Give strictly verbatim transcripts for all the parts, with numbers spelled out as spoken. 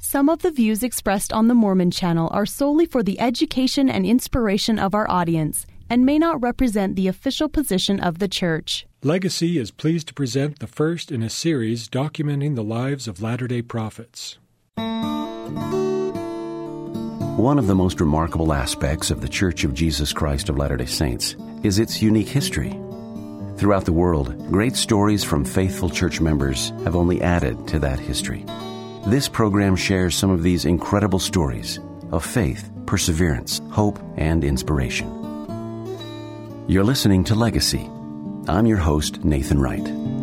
Some of the views expressed on the Mormon Channel are solely for the education and inspiration of our audience and may not represent the official position of the Church. Legacy is pleased to present the first in a series documenting the lives of Latter-day Prophets. One of the most remarkable aspects of the Church of Jesus Christ of Latter-day Saints is its unique history. Throughout the world, great stories from faithful church members have only added to that history. This program shares some of these incredible stories of faith, perseverance, hope, and inspiration. You're listening to Legacy. I'm your host, Nathan Wright.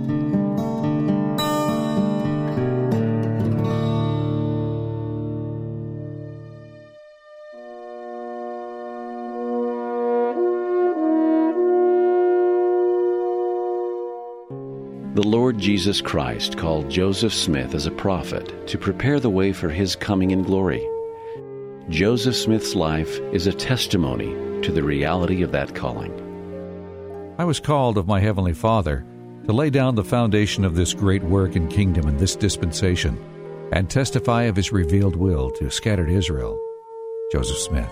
The Lord Jesus Christ called Joseph Smith as a prophet to prepare the way for his coming in glory. Joseph Smith's life is a testimony to the reality of that calling. I was called of my Heavenly Father to lay down the foundation of this great work and kingdom in this dispensation and testify of His revealed will to scattered Israel. Joseph Smith.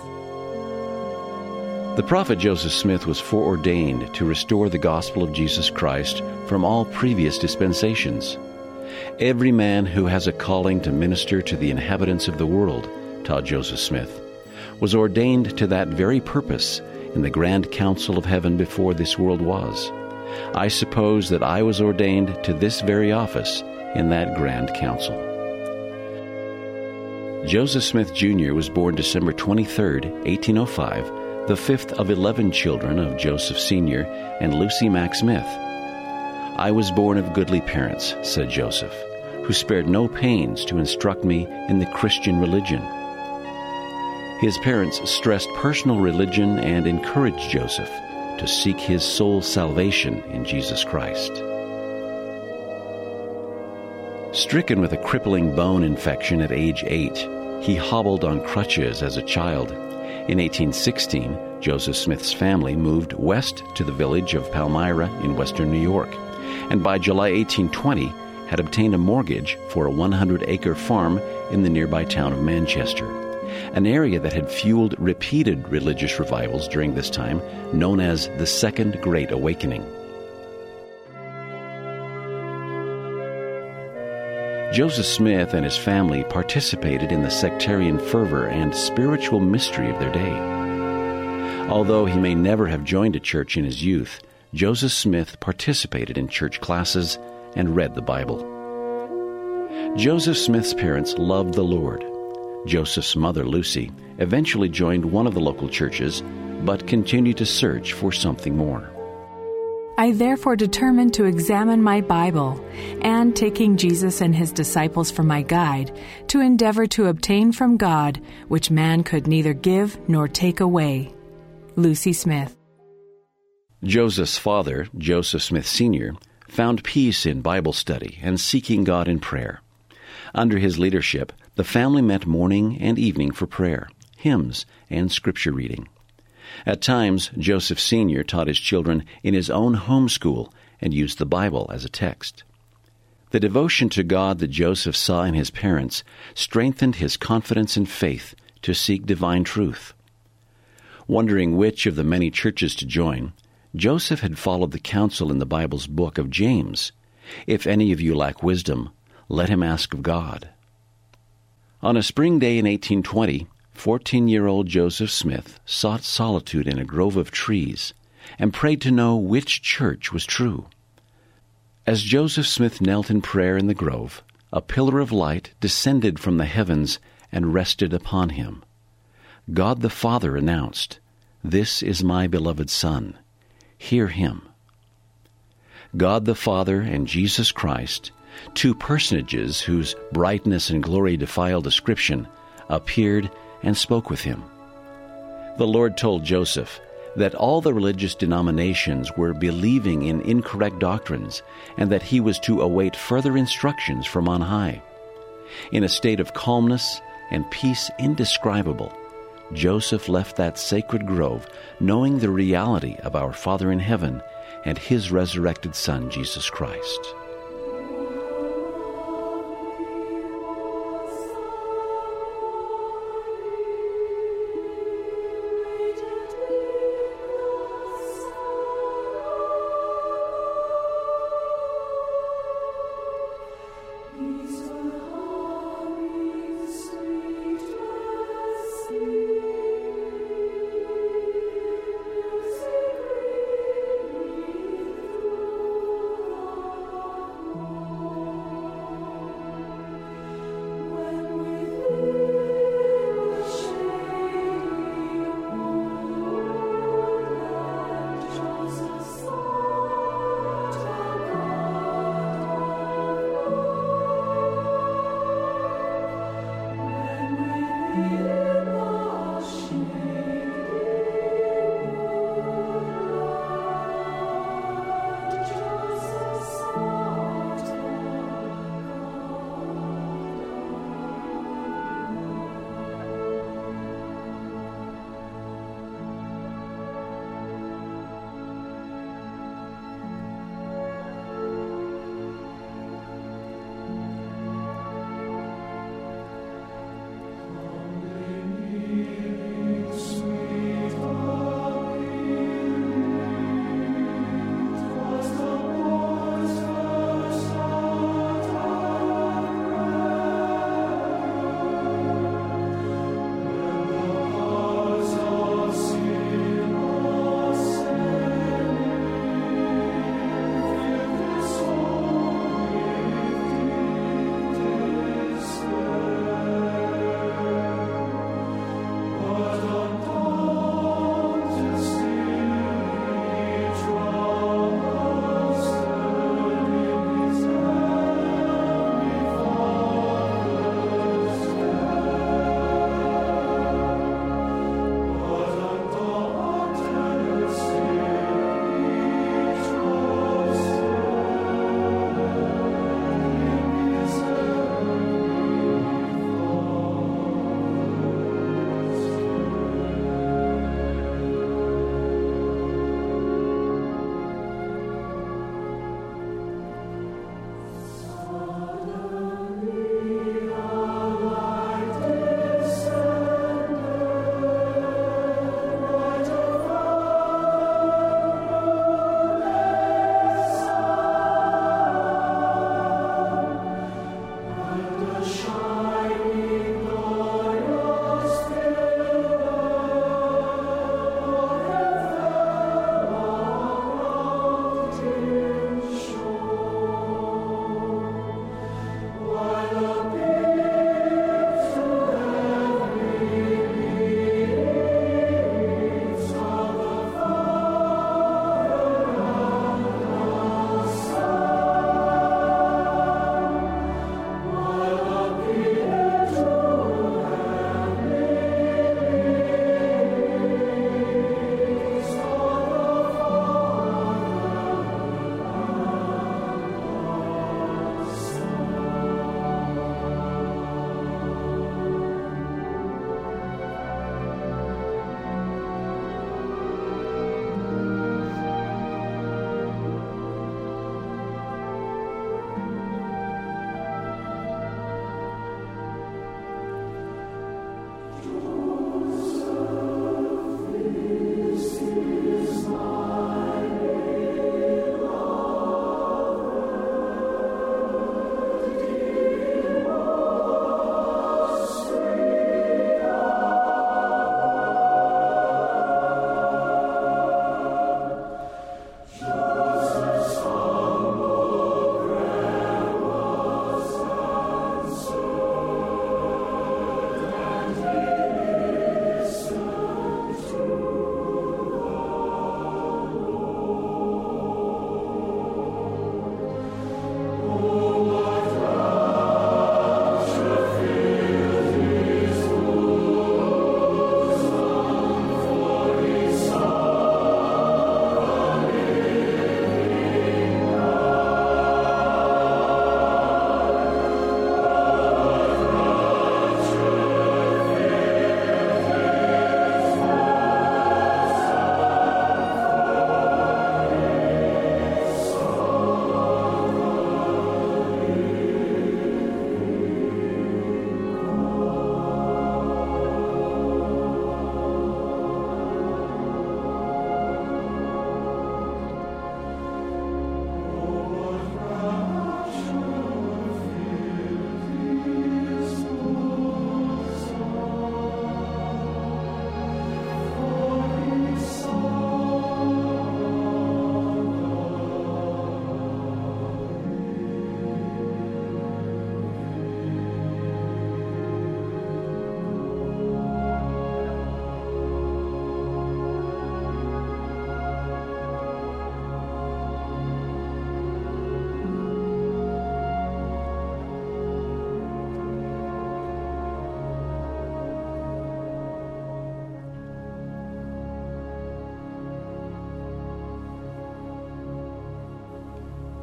The prophet Joseph Smith was foreordained to restore the gospel of Jesus Christ from all previous dispensations. Every man who has a calling to minister to the inhabitants of the world, taught Joseph Smith, was ordained to that very purpose in the grand council of heaven before this world was. I suppose that I was ordained to this very office in that grand council. Joseph Smith Junior was born December twenty-third, eighteen oh five, the fifth of eleven children of Joseph Senior and Lucy Mack Smith. I was born of goodly parents, said Joseph, who spared no pains to instruct me in the Christian religion. His parents stressed personal religion and encouraged Joseph to seek his soul's salvation in Jesus Christ. Stricken with a crippling bone infection at age eight, he hobbled on crutches as a child. In eighteen sixteen, Joseph Smith's family moved west to the village of Palmyra in western New York, and by July eighteen twenty had obtained a mortgage for a one hundred acre farm in the nearby town of Manchester, an area that had fueled repeated religious revivals during this time, known as the Second Great Awakening. Joseph Smith and his family participated in the sectarian fervor and spiritual mystery of their day. Although he may never have joined a church in his youth, Joseph Smith participated in church classes and read the Bible. Joseph Smith's parents loved the Lord. Joseph's mother, Lucy, eventually joined one of the local churches, but continued to search for something more. I therefore determined to examine my Bible, and taking Jesus and his disciples for my guide, to endeavor to obtain from God, which man could neither give nor take away. Lucy Smith. Joseph's father, Joseph Smith Senior, found peace in Bible study and seeking God in prayer. Under his leadership, the family met morning and evening for prayer, hymns, and scripture reading. At times, Joseph Senior taught his children in his own home school and used the Bible as a text. The devotion to God that Joseph saw in his parents strengthened his confidence and faith to seek divine truth. Wondering which of the many churches to join, Joseph had followed the counsel in the Bible's book of James, "If any of you lack wisdom, let him ask of God." On a spring day in eighteen twenty, fourteen-year-old Joseph Smith sought solitude in a grove of trees and prayed to know which church was true. As Joseph Smith knelt in prayer in the grove, a pillar of light descended from the heavens and rested upon him. God the Father announced, "This is my beloved Son. Hear him." God the Father and Jesus Christ, two personages whose brightness and glory defile description, appeared and spoke with him. The Lord told Joseph that all the religious denominations were believing in incorrect doctrines and that he was to await further instructions from on high. In a state of calmness and peace indescribable, Joseph left that sacred grove knowing the reality of our Father in heaven and his resurrected Son, Jesus Christ.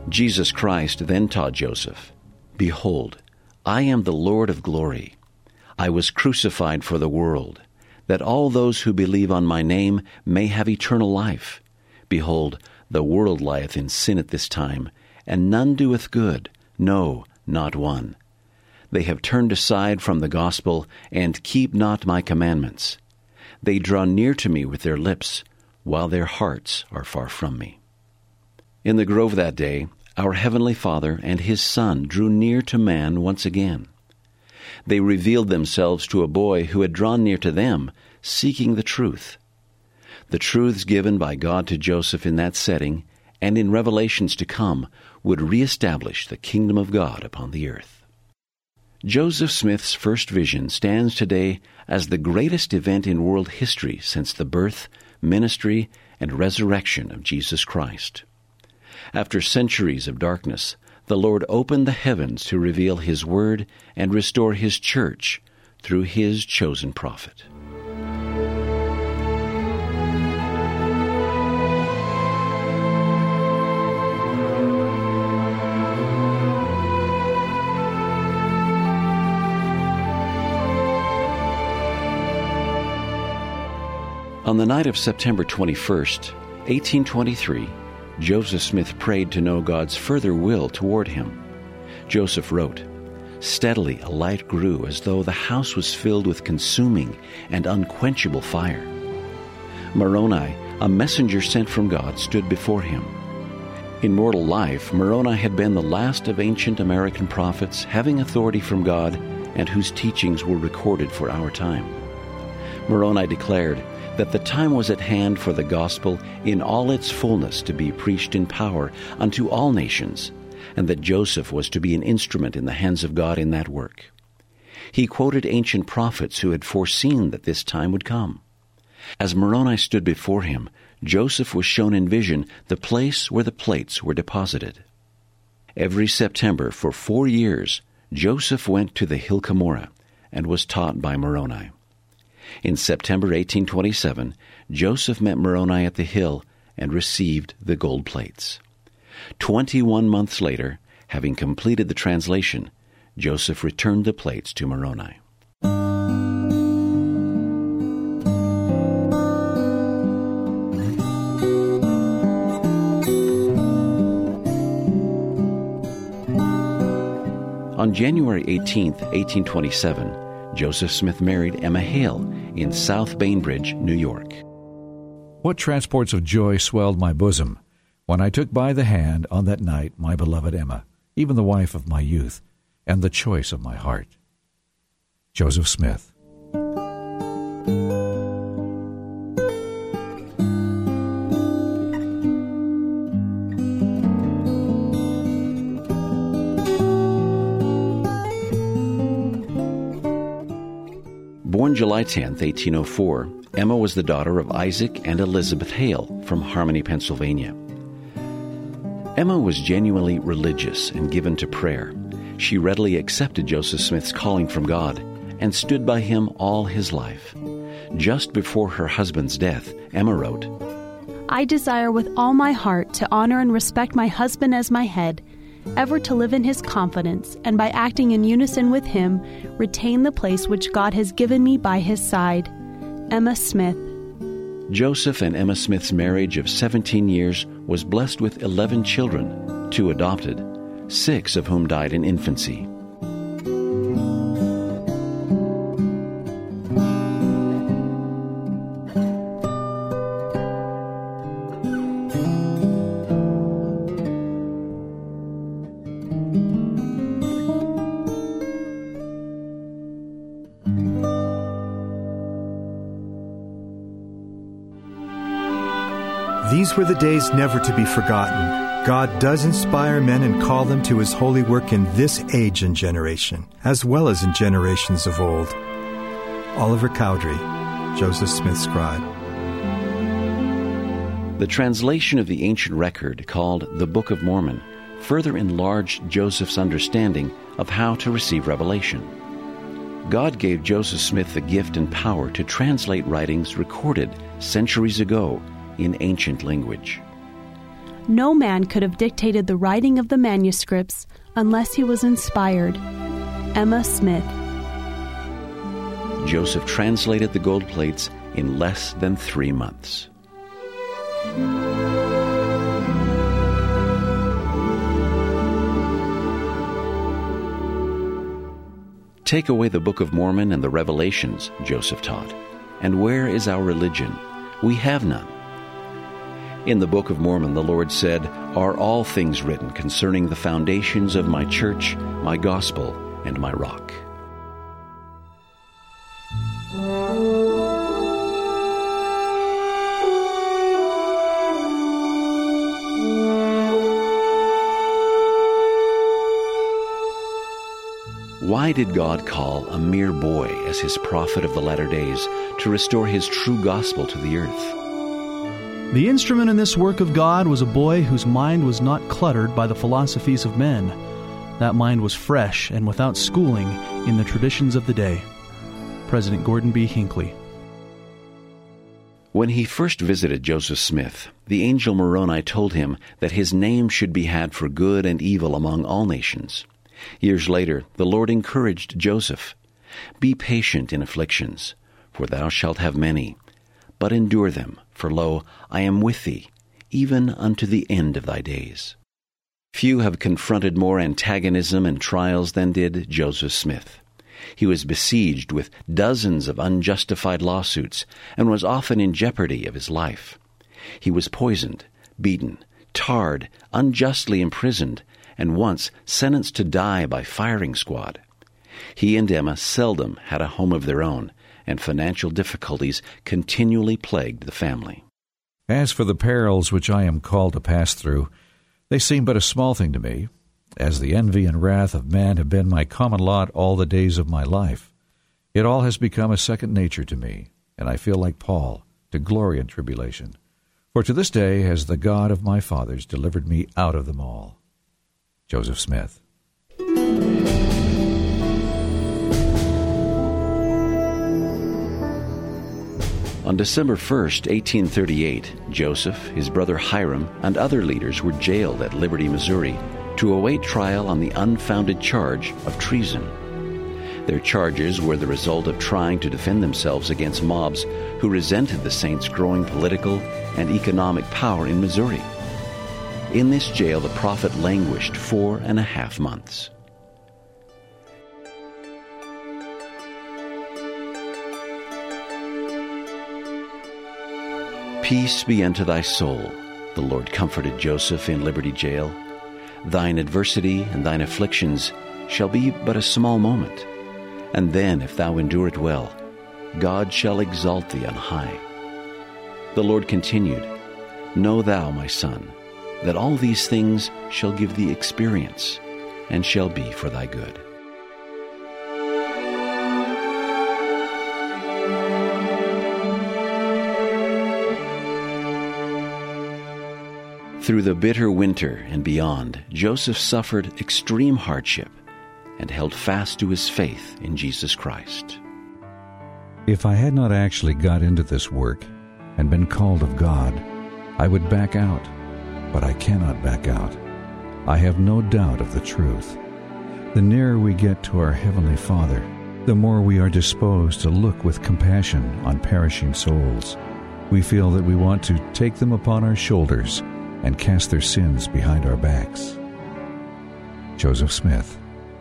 Jesus Christ then taught Joseph, "Behold, I am the Lord of glory. I was crucified for the world, that all those who believe on my name may have eternal life. Behold, the world lieth in sin at this time, and none doeth good, no, not one. They have turned aside from the gospel, and keep not my commandments. They draw near to me with their lips, while their hearts are far from me." In the grove that day, our Heavenly Father and His Son drew near to man once again. They revealed themselves to a boy who had drawn near to them, seeking the truth. The truths given by God to Joseph in that setting and in revelations to come would reestablish the kingdom of God upon the earth. Joseph Smith's first vision stands today as the greatest event in world history since the birth, ministry, and resurrection of Jesus Christ. After centuries of darkness, the Lord opened the heavens to reveal His Word and restore His church through His chosen prophet. On the night of September twenty-first, eighteen twenty-three, Joseph Smith prayed to know God's further will toward him. Joseph wrote, "Steadily a light grew as though the house was filled with consuming and unquenchable fire. Moroni, a messenger sent from God, stood before him. In mortal life, Moroni had been the last of ancient American prophets having authority from God and whose teachings were recorded for our time. Moroni declared that the time was at hand for the gospel in all its fullness to be preached in power unto all nations, and that Joseph was to be an instrument in the hands of God in that work. He quoted ancient prophets who had foreseen that this time would come. As Moroni stood before him, Joseph was shown in vision the place where the plates were deposited. Every September for four years, Joseph went to the hill Cumorah and was taught by Moroni. In September eighteen twenty-seven, Joseph met Moroni at the hill and received the gold plates. Twenty-one months later, having completed the translation, Joseph returned the plates to Moroni. On January eighteenth, eighteen twenty-seven, Joseph Smith married Emma Hale in South Bainbridge, New York. What transports of joy swelled my bosom when I took by the hand on that night my beloved Emma, even the wife of my youth, and the choice of my heart. Joseph Smith. Born July tenth, eighteen oh four, Emma was the daughter of Isaac and Elizabeth Hale from Harmony, Pennsylvania. Emma was genuinely religious and given to prayer. She readily accepted Joseph Smith's calling from God and stood by him all his life. Just before her husband's death, Emma wrote, "I desire with all my heart to honor and respect my husband as my head, ever to live in his confidence, and by acting in unison with him, retain the place which God has given me by his side. Emma Smith." Joseph and Emma Smith's marriage of seventeen years was blessed with eleven children, two adopted, six of whom died in infancy. These were the days never to be forgotten. God does inspire men and call them to His holy work in this age and generation, as well as in generations of old. Oliver Cowdery, Joseph Smith Scribe. The translation of the ancient record, called the Book of Mormon, further enlarged Joseph's understanding of how to receive revelation. God gave Joseph Smith the gift and power to translate writings recorded centuries ago in ancient language. No man could have dictated the writing of the manuscripts unless he was inspired. Emma Smith. Joseph translated the gold plates in less than three months. Take away the Book of Mormon and the Revelations, Joseph taught, and where is our religion? We have none. In the Book of Mormon, the Lord said, "Are all things written concerning the foundations of my church, my gospel, and my rock?" Why did God call a mere boy as his prophet of the latter days to restore his true gospel to the earth? The instrument in this work of God was a boy whose mind was not cluttered by the philosophies of men. That mind was fresh and without schooling in the traditions of the day. President Gordon B. Hinckley. When he first visited Joseph Smith, the angel Moroni told him that his name should be had for good and evil among all nations. Years later, the Lord encouraged Joseph, "Be patient in afflictions, for thou shalt have many. But endure them, for lo, I am with thee, even unto the end of thy days." Few have confronted more antagonism and trials than did Joseph Smith. He was besieged with dozens of unjustified lawsuits and was often in jeopardy of his life. He was poisoned, beaten, tarred, unjustly imprisoned, and once sentenced to die by firing squad. He and Emma seldom had a home of their own, and financial difficulties continually plagued the family. As for the perils which I am called to pass through, they seem but a small thing to me, as the envy and wrath of man have been my common lot all the days of my life. It all has become a second nature to me, and I feel like Paul, to glory in tribulation. For to this day has the God of my fathers delivered me out of them all. Joseph Smith. On December first, eighteen thirty-eight, Joseph, his brother Hiram, and other leaders were jailed at Liberty, Missouri, to await trial on the unfounded charge of treason. Their charges were the result of trying to defend themselves against mobs who resented the saints' growing political and economic power in Missouri. In this jail, the prophet languished four and a half months. Peace be unto thy soul, the Lord comforted Joseph in Liberty Jail. Thine adversity and thine afflictions shall be but a small moment, and then, if thou endure it well, God shall exalt thee on high. The Lord continued, Know thou, my son, that all these things shall give thee experience, and shall be for thy good. Through the bitter winter and beyond, Joseph suffered extreme hardship and held fast to his faith in Jesus Christ. If I had not actually got into this work and been called of God, I would back out, but I cannot back out. I have no doubt of the truth. The nearer we get to our Heavenly Father, the more we are disposed to look with compassion on perishing souls. We feel that we want to take them upon our shoulders and cast their sins behind our backs. Joseph Smith.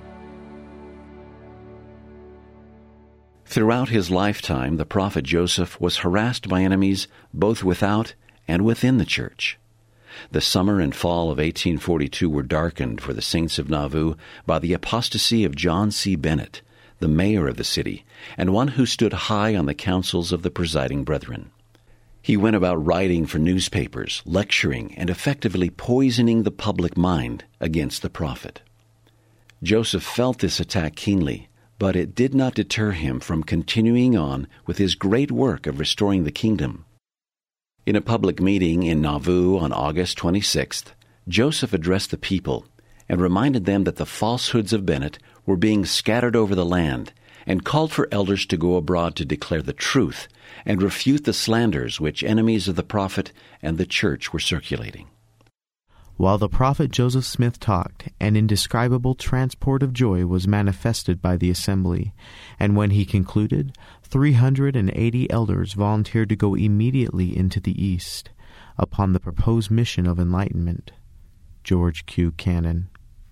Throughout his lifetime, the prophet Joseph was harassed by enemies both without and within the church. The summer and fall of eighteen forty-two were darkened for the saints of Nauvoo by the apostasy of John C. Bennett, the mayor of the city, and one who stood high on the councils of the presiding brethren. He went about writing for newspapers, lecturing, and effectively poisoning the public mind against the prophet. Joseph felt this attack keenly, but it did not deter him from continuing on with his great work of restoring the kingdom. In a public meeting in Nauvoo on August twenty-sixth, Joseph addressed the people and reminded them that the falsehoods of Bennett were being scattered over the land, and called for elders to go abroad to declare the truth and refute the slanders which enemies of the prophet and the church were circulating. While the prophet Joseph Smith talked, an indescribable transport of joy was manifested by the assembly, and when he concluded, three hundred eighty elders volunteered to go immediately into the East upon the proposed mission of enlightenment. George Q. Cannon.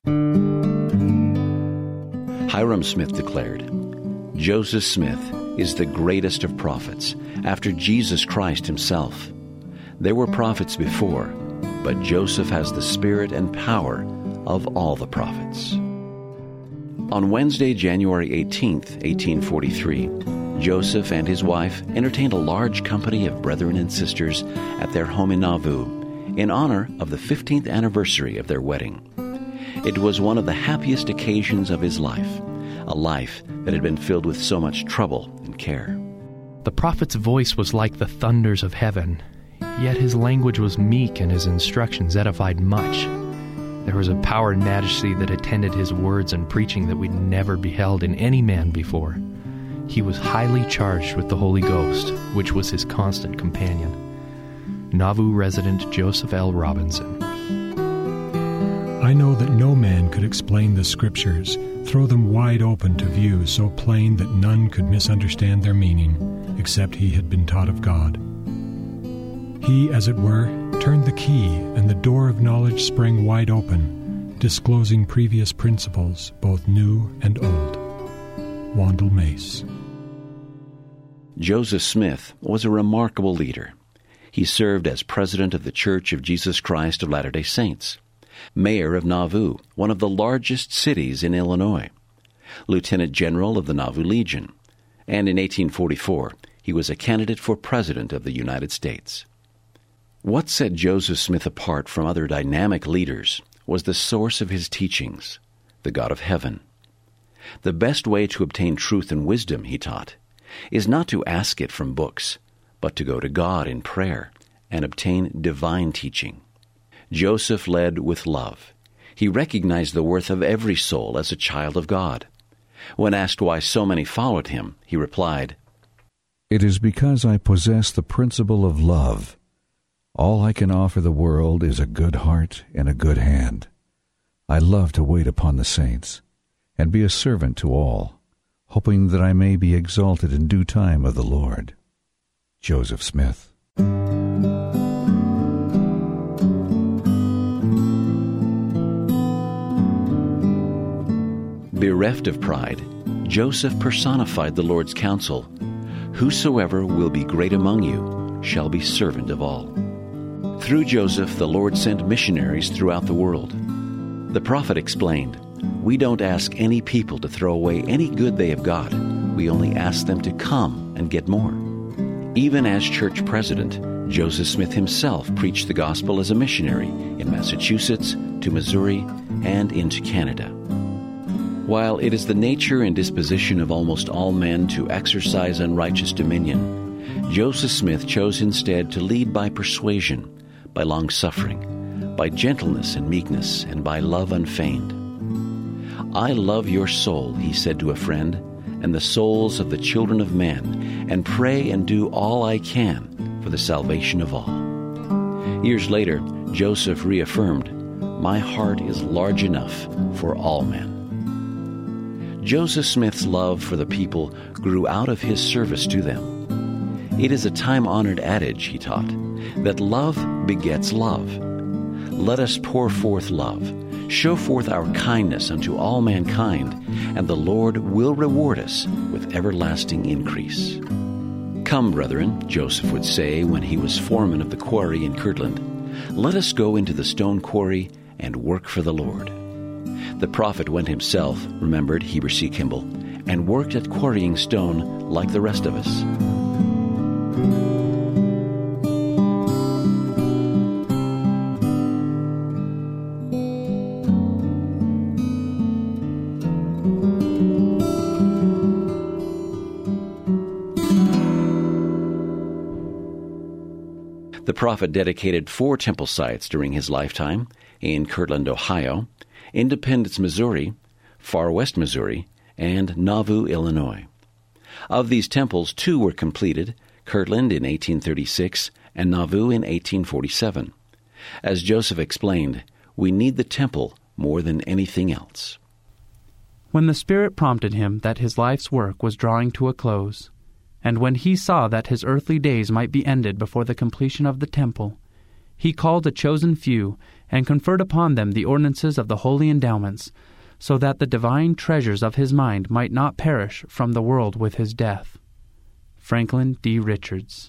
Hyrum Smith declared, Joseph Smith is the greatest of prophets, after Jesus Christ himself. There were prophets before, but Joseph has the spirit and power of all the prophets. On Wednesday, January eighteenth, eighteen forty-three, Joseph and his wife entertained a large company of brethren and sisters at their home in Nauvoo in honor of the fifteenth anniversary of their wedding. It was one of the happiest occasions of his life, a life that had been filled with so much trouble and care. The prophet's voice was like the thunders of heaven, yet his language was meek and his instructions edified much. There was a power and majesty that attended his words and preaching that we'd never beheld in any man before. He was highly charged with the Holy Ghost, which was his constant companion. Nauvoo resident Joseph L. Robinson. I know that no man could explain the Scriptures, throw them wide open to view so plain that none could misunderstand their meaning, except he had been taught of God. He, as it were, turned the key, and the door of knowledge sprang wide open, disclosing previous principles, both new and old. Wandle Mace. Joseph Smith was a remarkable leader. He served as president of the Church of Jesus Christ of Latter-day Saints, mayor of Nauvoo, one of the largest cities in Illinois, lieutenant general of the Nauvoo Legion, and in eighteen forty-four, he was a candidate for president of the United States. What set Joseph Smith apart from other dynamic leaders was the source of his teachings, the God of heaven. The best way to obtain truth and wisdom, he taught, is not to ask it from books, but to go to God in prayer and obtain divine teaching. Joseph led with love. He recognized the worth of every soul as a child of God. When asked why so many followed him, he replied, "It is because I possess the principle of love. All I can offer the world is a good heart and a good hand. I love to wait upon the saints and be a servant to all, hoping that I may be exalted in due time of the Lord." Joseph Smith. Bereft of pride, Joseph personified the Lord's counsel. Whosoever will be great among you shall be servant of all. Through Joseph, the Lord sent missionaries throughout the world. The prophet explained, "We don't ask any people to throw away any good they have got. We only ask them to come and get more." Even as church president, Joseph Smith himself preached the gospel as a missionary in Massachusetts, to Missouri, and into Canada. While it is the nature and disposition of almost all men to exercise unrighteous dominion, Joseph Smith chose instead to lead by persuasion, by long-suffering, by gentleness and meekness, and by love unfeigned. "I love your soul," he said to a friend, "and the souls of the children of men, and pray and do all I can for the salvation of all." Years later, Joseph reaffirmed, "My heart is large enough for all men." Joseph Smith's love for the people grew out of his service to them. It is a time-honored adage, he taught, that love begets love. Let us pour forth love, show forth our kindness unto all mankind, and the Lord will reward us with everlasting increase. "Come, brethren," Joseph would say when he was foreman of the quarry in Kirtland, "let us go into the stone quarry and work for the Lord." The prophet went himself, remembered Heber C. Kimball, and worked at quarrying stone like the rest of us. The prophet dedicated four temple sites during his lifetime in Kirtland, Ohio, Independence, Missouri, Far West, Missouri, and Nauvoo, Illinois. Of these temples, two were completed, Kirtland in eighteen thirty-six and Nauvoo in eighteen forty-seven. As Joseph explained, We need the temple more than anything else. When the Spirit prompted him that his life's work was drawing to a close, and when he saw that his earthly days might be ended before the completion of the temple, he called a chosen few and conferred upon them the ordinances of the holy endowments, so that the divine treasures of his mind might not perish from the world with his death. Franklin D. Richards.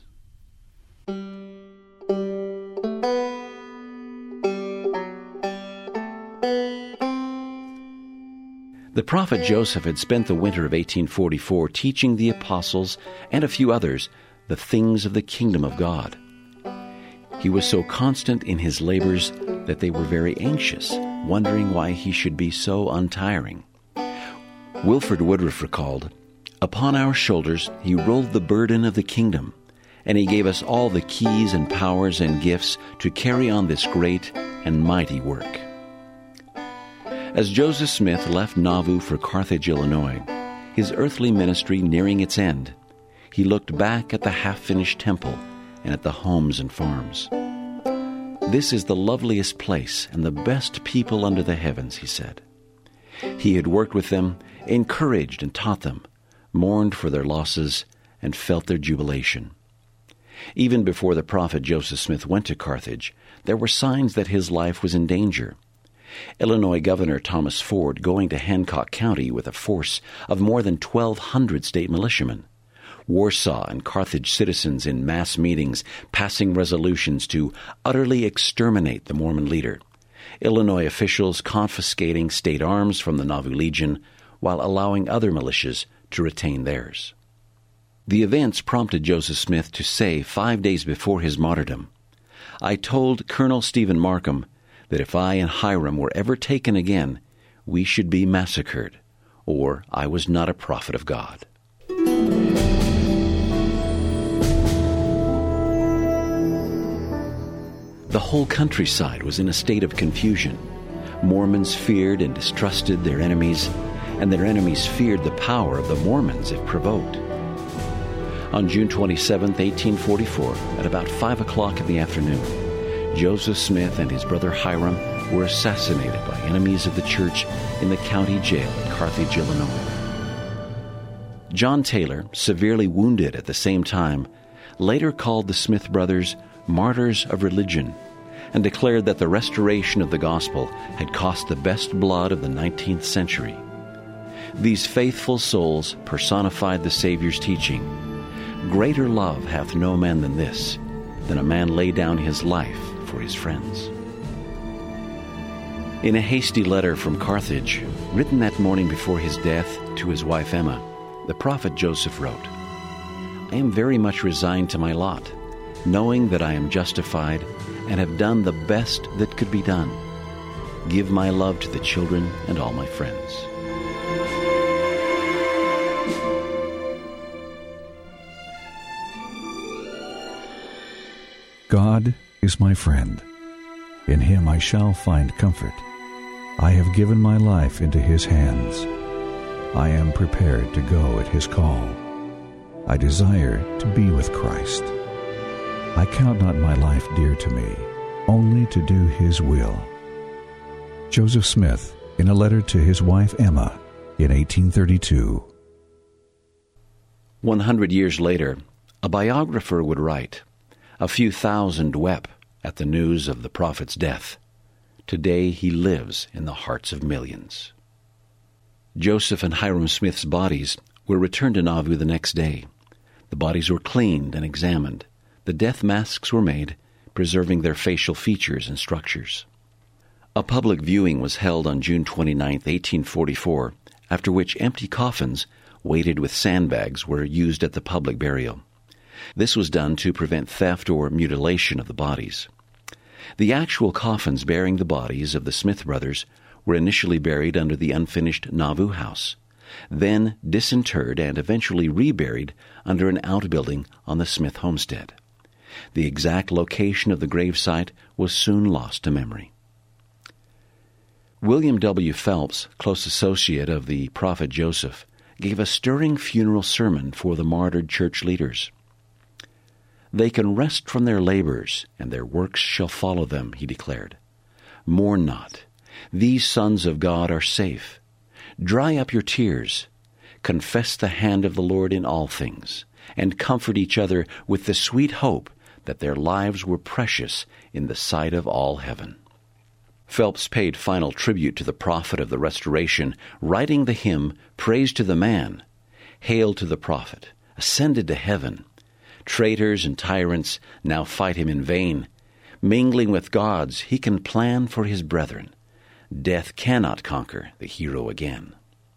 The prophet Joseph had spent the winter of eighteen forty-four teaching the apostles and a few others the things of the kingdom of God. He was so constant in his labors that they were very anxious, wondering why he should be so untiring. Wilford Woodruff recalled, "Upon our shoulders he rolled the burden of the kingdom, and he gave us all the keys and powers and gifts to carry on this great and mighty work." As Joseph Smith left Nauvoo for Carthage, Illinois, his earthly ministry nearing its end, he looked back at the half-finished temple and at the homes and farms. "This is the loveliest place and the best people under the heavens," he said. He had worked with them, encouraged and taught them, mourned for their losses, and felt their jubilation. Even before the prophet Joseph Smith went to Carthage, there were signs that his life was in danger. Illinois Governor Thomas Ford going to Hancock County with a force of more than twelve hundred state militiamen. Warsaw and Carthage citizens in mass meetings passing resolutions to utterly exterminate the Mormon leader. Illinois officials confiscating state arms from the Nauvoo Legion while allowing other militias to retain theirs. The events prompted Joseph Smith to say five days before his martyrdom, "I told Colonel Stephen Markham that if I and Hiram were ever taken again, we should be massacred, or I was not a prophet of God." The whole countryside was in a state of confusion. Mormons feared and distrusted their enemies, and their enemies feared the power of the Mormons if provoked. On June twenty-seventh, eighteen forty-four, at about five o'clock in the afternoon, Joseph Smith and his brother Hiram were assassinated by enemies of the church in the county jail at Carthage, Illinois. John Taylor, severely wounded at the same time, later called the Smith brothers martyrs of religion and declared that the restoration of the gospel had cost the best blood of the nineteenth century. These faithful souls personified the Savior's teaching, "Greater love hath no man than this, than a man lay down his life for his friends." In a hasty letter from Carthage, written that morning before his death to his wife Emma, the prophet Joseph wrote, "I am very much resigned to my lot, knowing that I am justified and have done the best that could be done. Give my love to the children and all my friends." God is my friend. In him I shall find comfort. I have given my life into his hands. I am prepared to go at his call. I desire to be with Christ. I count not my life dear to me, only to do his will. Joseph Smith, in a letter to his wife Emma in eighteen thirty-two. One hundred years later, a biographer would write, "A few thousand wept at the news of the prophet's death. Today he lives in the hearts of millions." Joseph and Hiram Smith's bodies were returned to Nauvoo the next day. The bodies were cleaned and examined. The death masks were made, preserving their facial features and structures. A public viewing was held on June twenty-ninth, eighteen forty-four, after which empty coffins, weighted with sandbags, were used at the public burial. This was done to prevent theft or mutilation of the bodies. The actual coffins bearing the bodies of the Smith brothers were initially buried under the unfinished Nauvoo house, then disinterred and eventually reburied under an outbuilding on the Smith homestead. The exact location of the gravesite was soon lost to memory. William W. Phelps, close associate of the prophet Joseph, gave a stirring funeral sermon for the martyred church leaders. "They can rest from their labors, and their works shall follow them," he declared. Mourn not. These sons of God are safe. Dry up your tears. Confess the hand of the Lord in all things, and comfort each other with the sweet hope that their lives were precious in the sight of all heaven. Phelps paid final tribute to the prophet of the Restoration, writing the hymn, Praise to the Man. Hail to the prophet, ascended to heaven. Traitors and tyrants now fight him in vain. Mingling with gods, he can plan for his brethren. Death cannot conquer the hero again.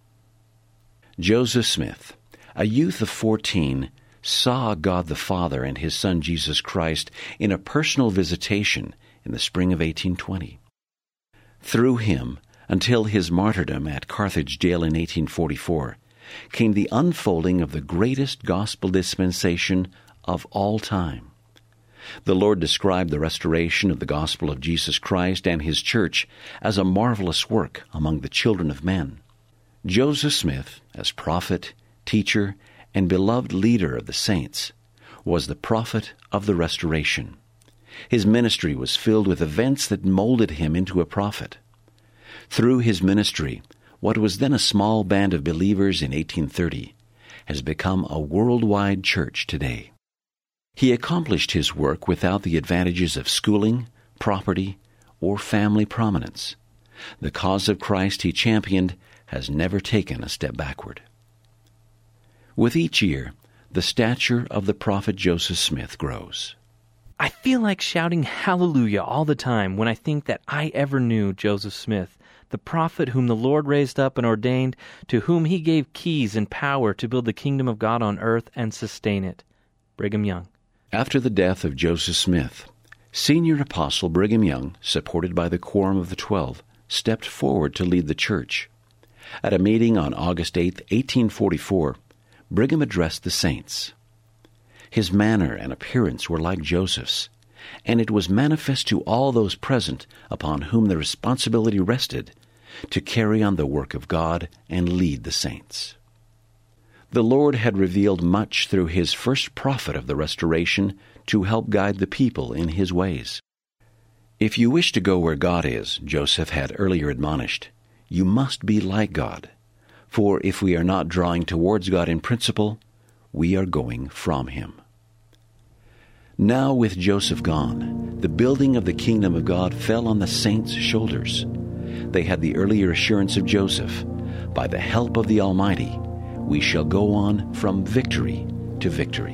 Joseph Smith, a youth of fourteen, saw God the Father and his Son Jesus Christ in a personal visitation in the spring of eighteen twenty. Through him, until his martyrdom at Carthage jail in eighteen forty-four, came the unfolding of the greatest gospel dispensation of all time. The Lord described the restoration of the gospel of Jesus Christ and his church as a marvelous work among the children of men. Joseph Smith, as prophet, teacher, and beloved leader of the saints, was the prophet of the Restoration. His ministry was filled with events that molded him into a prophet. Through his ministry, what was then a small band of believers in eighteen thirty has become a worldwide church today. He accomplished his work without the advantages of schooling, property, or family prominence. The cause of Christ he championed has never taken a step backward. With each year, the stature of the prophet Joseph Smith grows. I feel like shouting hallelujah all the time when I think that I ever knew Joseph Smith, the prophet whom the Lord raised up and ordained, to whom he gave keys and power to build the kingdom of God on earth and sustain it. Brigham Young. After the death of Joseph Smith, senior apostle Brigham Young, supported by the Quorum of the Twelve, stepped forward to lead the church. At a meeting on August eighth, eighteen forty-four, Brigham addressed the saints. His manner and appearance were like Joseph's, and it was manifest to all those present upon whom the responsibility rested to carry on the work of God and lead the saints. The Lord had revealed much through his first prophet of the Restoration to help guide the people in his ways. If you wish to go where God is, Joseph had earlier admonished, you must be like God. For if we are not drawing towards God in principle, we are going from him. Now with Joseph gone, the building of the kingdom of God fell on the saints' shoulders. They had the earlier assurance of Joseph, by the help of the Almighty, we shall go on from victory to victory.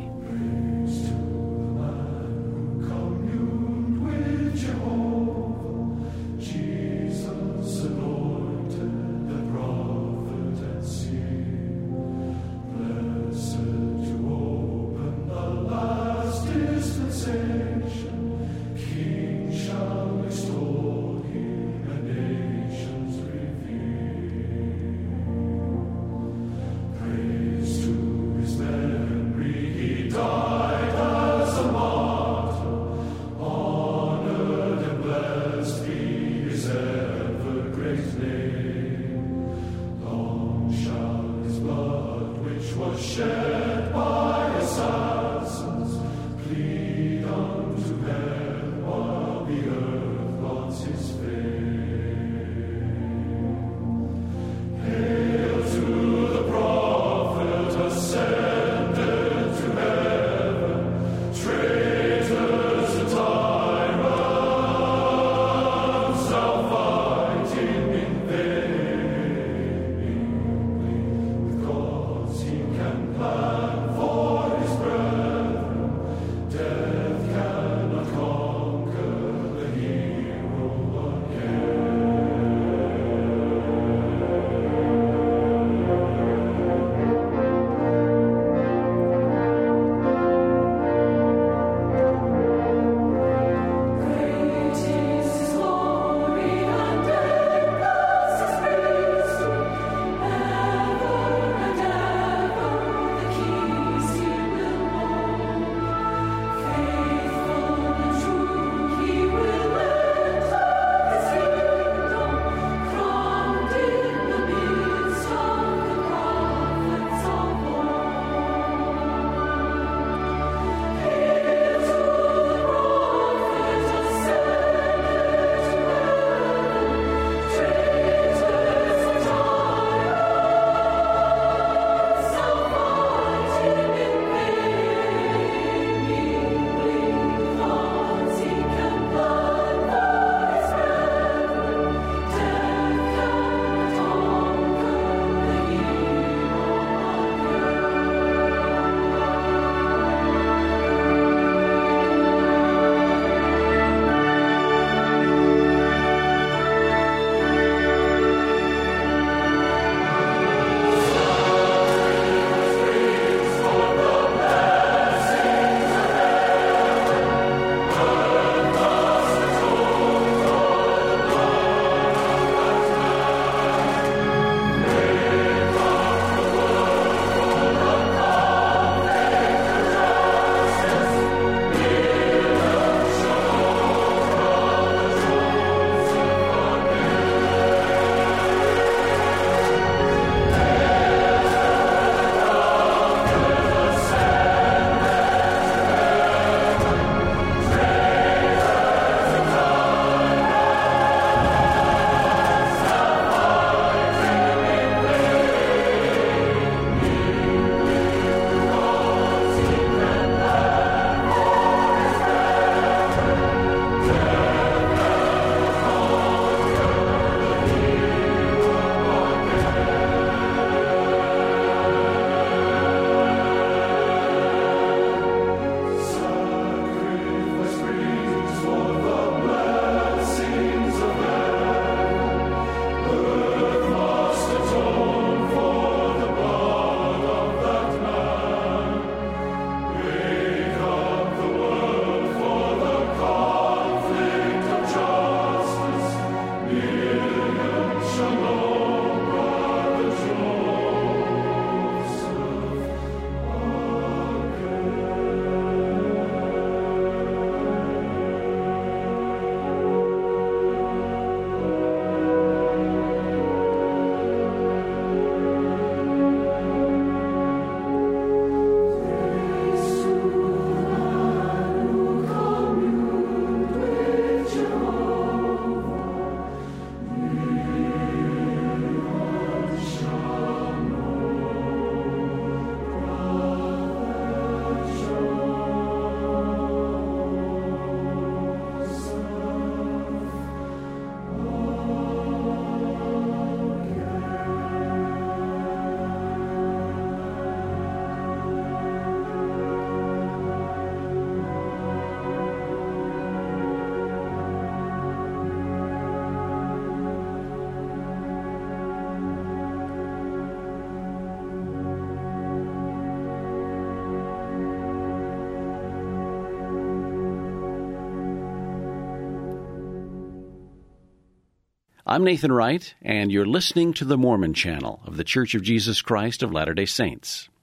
I'm Nathan Wright, and you're listening to the Mormon Channel of The Church of Jesus Christ of Latter-day Saints.